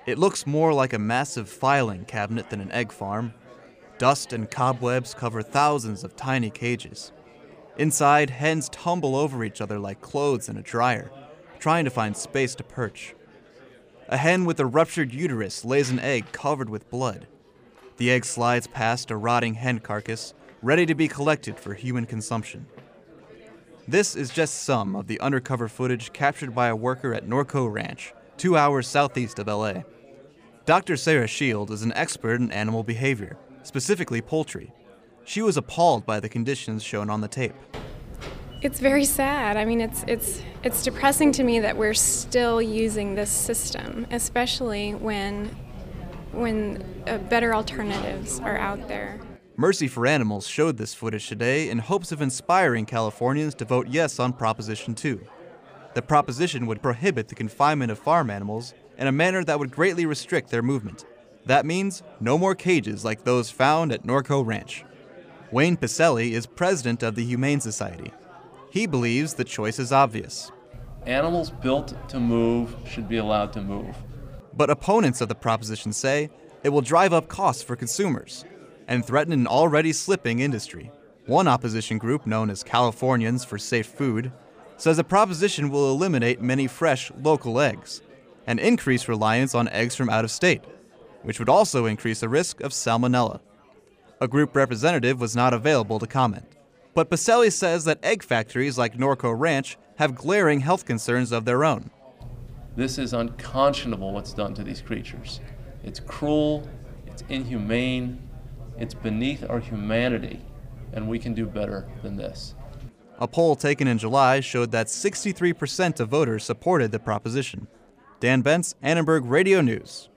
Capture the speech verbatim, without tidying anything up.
It looks more like a massive filing cabinet than an egg farm. Dust and cobwebs cover thousands of tiny cages. Inside, hens tumble over each other like clothes in a dryer, trying to find space to perch. A hen with a ruptured uterus lays an egg covered with blood. The egg slides past a rotting hen carcass, ready to be collected for human consumption. This is just some of the undercover footage captured by a worker at Norco Ranch, two hours southeast of L A. Doctor Sarah Shield is an expert in animal behavior, specifically poultry. She was appalled by the conditions shown on the tape. It's very sad. I mean, it's it's it's depressing to me that we're still using this system, especially when when uh, better alternatives are out there. Mercy for Animals showed this footage today in hopes of inspiring Californians to vote yes on Proposition two. The proposition would prohibit the confinement of farm animals in a manner that would greatly restrict their movement. That means no more cages like those found at Norco Ranch. Wayne Pacelli is president of the Humane Society. He believes the choice is obvious. Animals built to move should be allowed to move. But opponents of the proposition say it will drive up costs for consumers and threaten an already slipping industry. One opposition group, known as Californians for Safe Food, says the proposition will eliminate many fresh, local eggs and increase reliance on eggs from out of state, which would also increase the risk of salmonella. A group representative was not available to comment. But Pacelli says that egg factories like Norco Ranch have glaring health concerns of their own. This is unconscionable what's done to these creatures. It's cruel, it's inhumane, it's beneath our humanity, and we can do better than this. A poll taken in July showed that sixty-three percent of voters supported the proposition. Dan Bentz, Annenberg Radio News.